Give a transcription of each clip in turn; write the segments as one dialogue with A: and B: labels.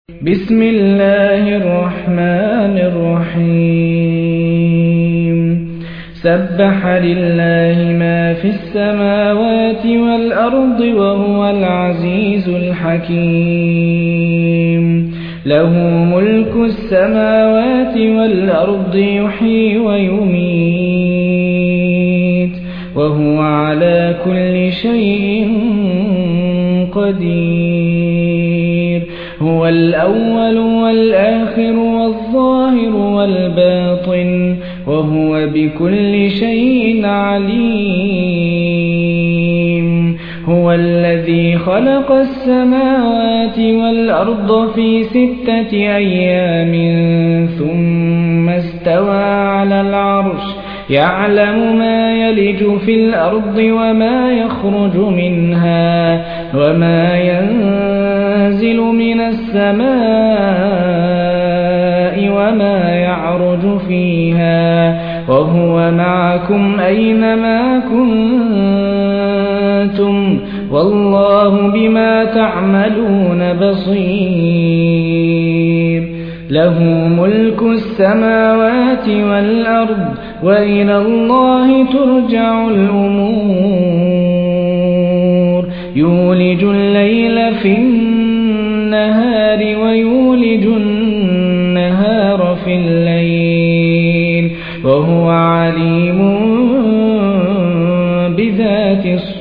A: بسم الله الرحمن الرحيم سبح لله ما في السماوات والأرض وهو العزيز الحكيم له ملك السماوات والأرض يحيي ويميت وهو على كل شيء قدير هو الأول والآخر والظاهر والباطن وهو بكل شيء عليم هو الذي خلق السماوات والأرض في 6 أيام ثم استوى على العرش يعلم ما يلج في الأرض وما يخرج منها وما ينزل من السماء وما يعرج فيها وهو معكم أينما كنتم والله بما تعملون بصير له ملك السماوات والأرض وإلى الله ترجع الأمور يولج الليل في النهار ويولج النهار في الليل وهو عليم بذات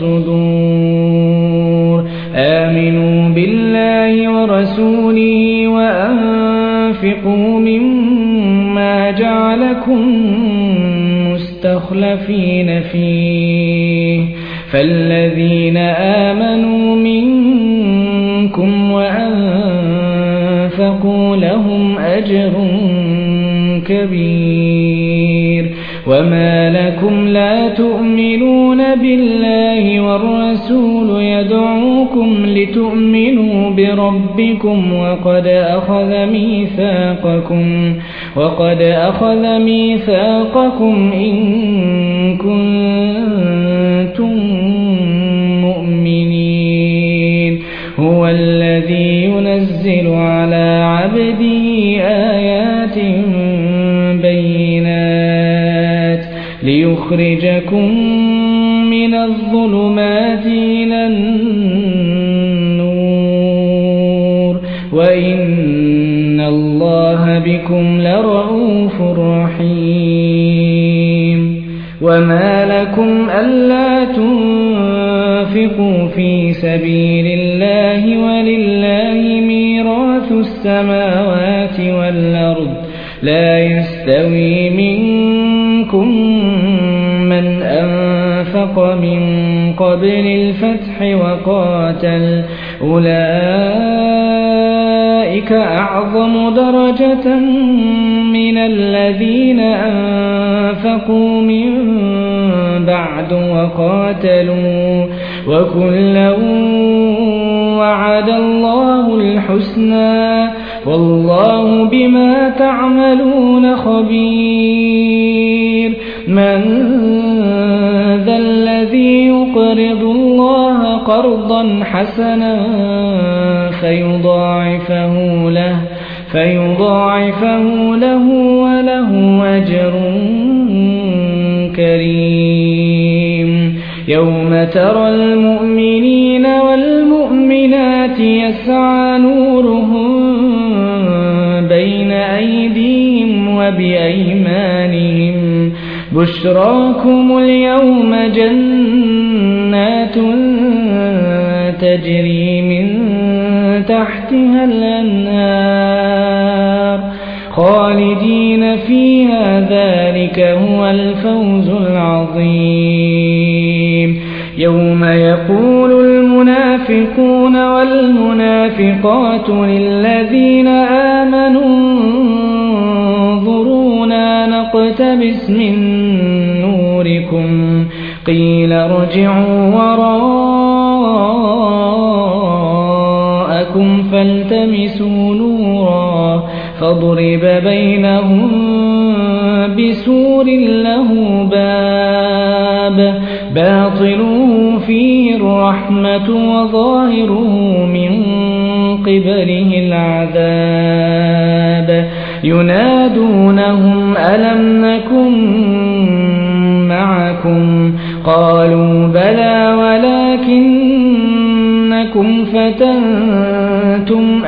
A: الصدور آمنوا بالله ورسوله وأنفقوا مما جعلكم مستخلفين فيه فالذين آمنوا منكم وأنفقوا لهم أجر كبير وما لكم لا تؤمنون بالله والرسول يدعوكم لتؤمنوا بربكم وقد أخذ ميثاقكم إن كنتم مؤمنين هو الذي ينزل على عبده آيات بينات ليخرجكم من الظلمات إلى النور وإن الله بكم لرؤوف رحيم وما لكم ألا تنفقوا في سبيل الله ولله ميراث السماوات والأرض لا يستوي منكم من أنفق من قبل الفتح وقاتل أولئك أعظم درجة من الذين أنفقوا من بعد وقاتلوا وكلا وعد الله الحسنى والله بما تعملون خبير من ذا الذي يقرض الله قرضا حسنا فيضاعفه له وله أجر كريم يوم ترى المؤمنين والمؤمنات يسعى نورهم بين أيديهم وبأيمانهم بشراكم اليوم جنات تجري من تحتها الأنهار خالدين فيها ذلك هو الفوز العظيم يوم يقول المنافقون والمنافقات للذين آمنوا انظرونا نقتبس من نوركم قيل ارجعوا وراءكم فالتمسوا نورا فاضرب بينهم بسور له باب باطنه فيه الرحمة وظاهره من قبله العذاب ينادونهم ألم نكن معكم قالوا بلى ولكنكم فتنتم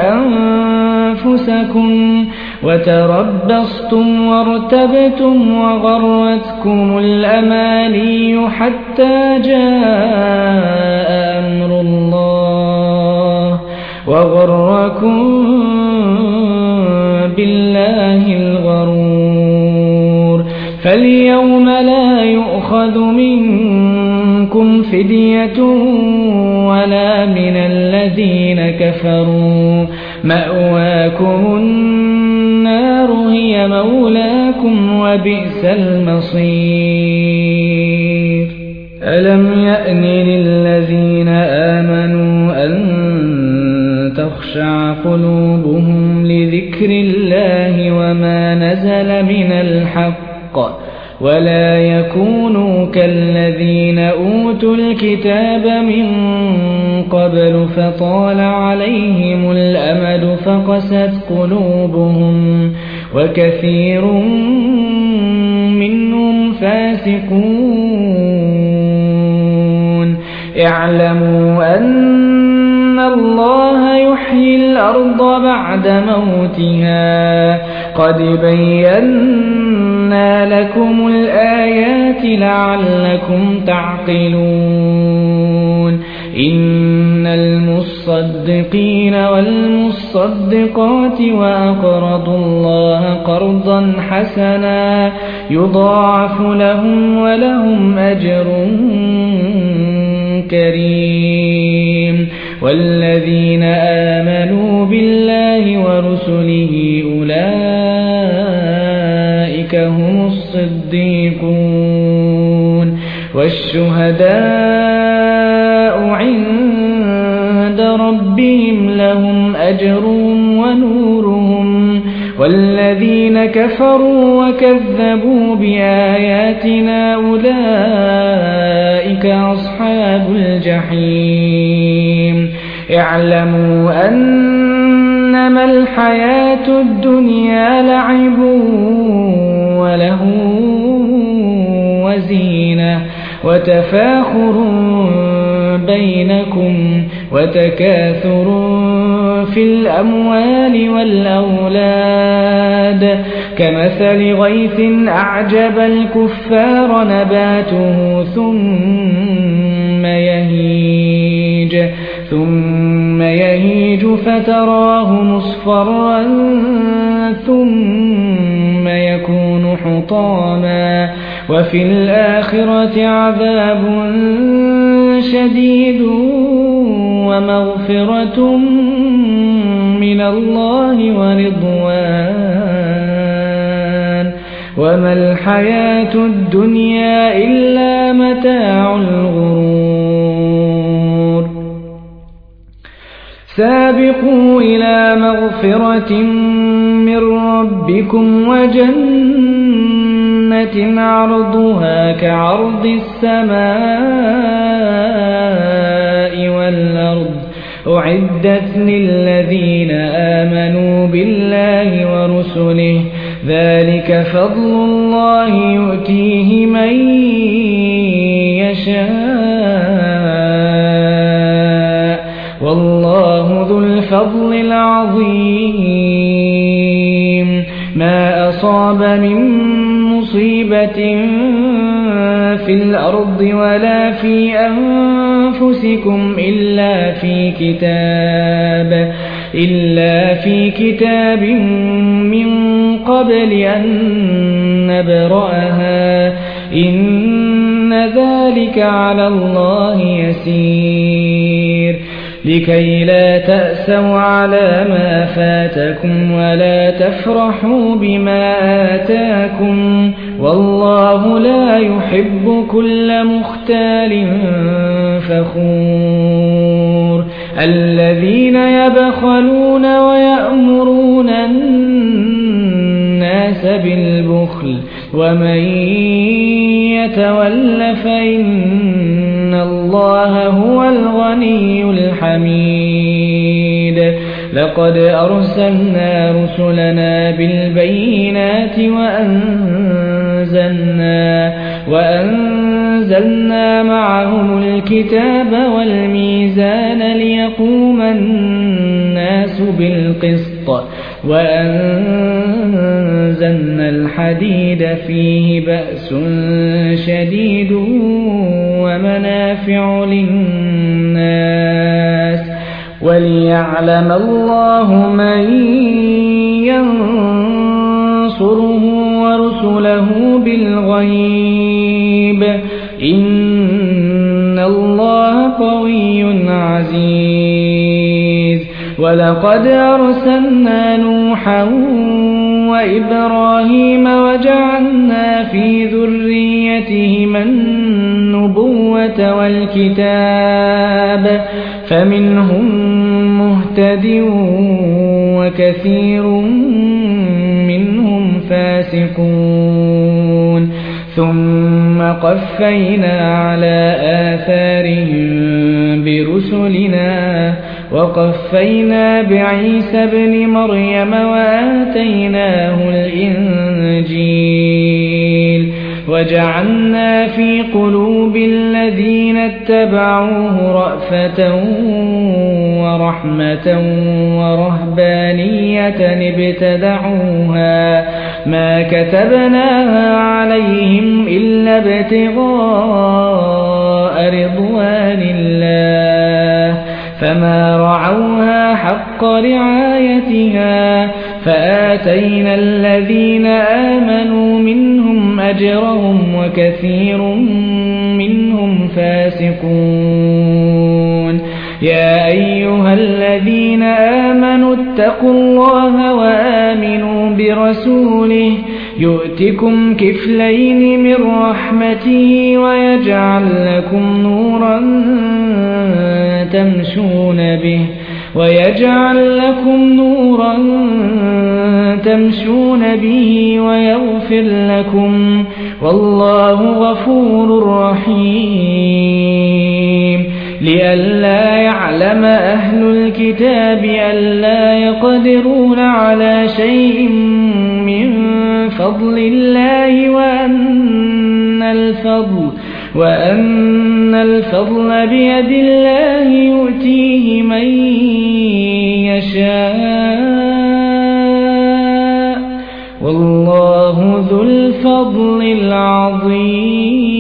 A: أنفسكم وتربصتم وارتبتم وغرتكم الأماني حتى جاء أمر الله وغركم بالله الغرور فاليوم لا يؤخذ منكم فدية ولا من الذين كفروا مأواكم النار هي مولاكم وبئس المصير ألم يأن للذين آمنوا أن تخشع قلوبهم لذكر الله وما نزل من الحق ولا يكونوا كالذين أوتوا الكتاب من قبل فطال عليهم الأمد فقست قلوبهم وكثير منهم فاسقون اعلموا أن الله يحيي الأرض بعد موتها قد بينا لكم الآيات لعلكم تعقلون إن المصدقين والمصدقات وأقرضوا الله قرضا حسنا يضاعف لهم ولهم أجر كريم والذين آمنوا بالله ورسله أولئك هم الصديقون والشهداء عند ربهم لهم أجرهم ونورهم والذين كفروا وكذبوا بآياتنا أولئك أصحاب الجحيم اعلموا أنما الحياة الدنيا لعب وله وزينة وتفاخر بينكم وتكاثر في الأموال والأولاد كمثل غيث أعجب الكفار نباته ثم يهيج فتراه مصفرا ثم يكون حطاما وفي الآخرة عذاب شديد ومغفرة من الله ورضوان وما الحياة الدنيا إلا متاع الغرور سابقوا إلى مغفرة من ربكم وجنة عرضها كعرض السماء والأرض أعدت للذين آمنوا بالله ورسله ذلك فضل الله يؤتيه من يشاء والله ذو الفضل العظيم ما أصاب من مصيبة في الأرض ولا في أنفسكم إلا في كتاب من قبل أن نبرأها إن ذلك على الله يسير لكي لا تأسوا على ما فاتكم ولا تفرحوا بما آتاكم والله لا يحب كل مختال فخور الذين يبخلون ويأمرون الناس بالبخل ومن يتول فإن الله هو الغني الحميد ولقد أرسلنا رسلنا بالبينات وأنزلنا معهم الكتاب والميزان ليقوم الناس بالقسط وأنزلنا الحديد فيه بأس شديد ومنافع للناس وليعلم الله من ينصره ورسله بالغيب إن الله قوي عزيز ولقد أرسلنا نوحا وإبراهيم وجعلنا في ذريتهما النبوة والكتاب فمنهم مهتد وكثير منهم فاسقون ثم قفينا على آثارهم برسلنا وقفينا بعيسى ابن مريم وآتيناه الإنجيل وجعلنا في قلوب الذين اتبعوه رأفة ورحمة ورهبانية ابتدعوها ما كتبناها عليهم إلا ابتغاء رضوان الله فما رعوها حق رعايتها فآتينا الذين آمنوا منهم أجرهم وكثير منهم فاسقون يا أيها الذين آمنوا اتقوا الله وآمنوا برسوله يؤتكم كفلين من رحمته ويجعل لكم نورا تمشون به ويغفر لكم والله غفور رحيم لئلا يعلم أهل الكتاب ألا يقدرون على شيء من فضل الله وأن الفضل بيد الله يؤتيه من يشاء والله ذو الفضل العظيم.